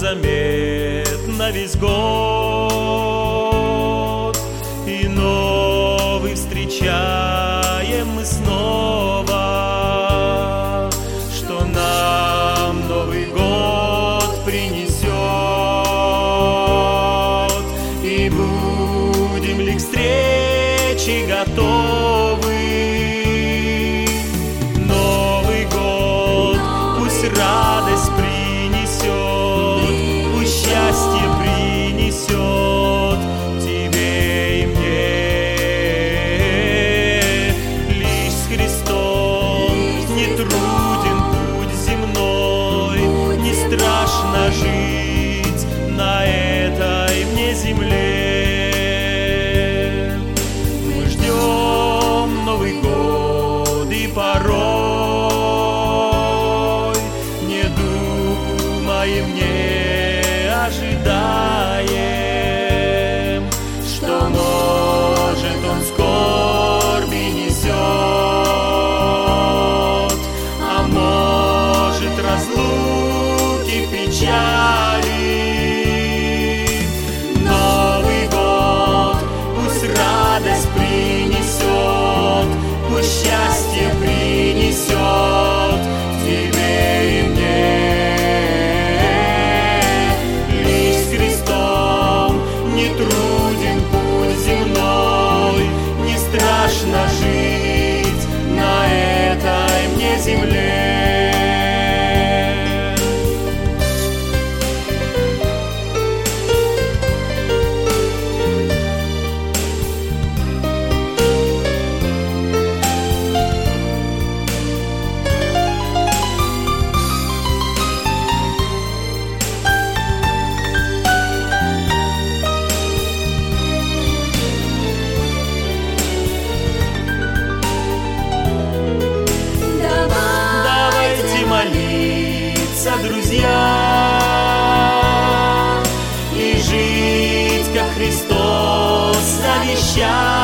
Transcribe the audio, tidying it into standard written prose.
незаметно весь год, и новый встречаем мы снова, что нам Новый год принесет, и будем ли к встрече готовы. Новый год пусть радость принесет, пусть счастье принесет тебе и мне. Лишь с Христом не труден путь земной, не страшно жить на этой мне земле. Мы ждем Новый год и порой не думаем, не ожидаем, что может он скорби несет, а может разлуки печали. Новый год пусть радость принесет, пусть счастье принесет тебе и мне. Лишь с Христом не труден путь земной, не страшно жить на этой мне земле. Давайте молиться, друзья, и жить, как Христос завещал.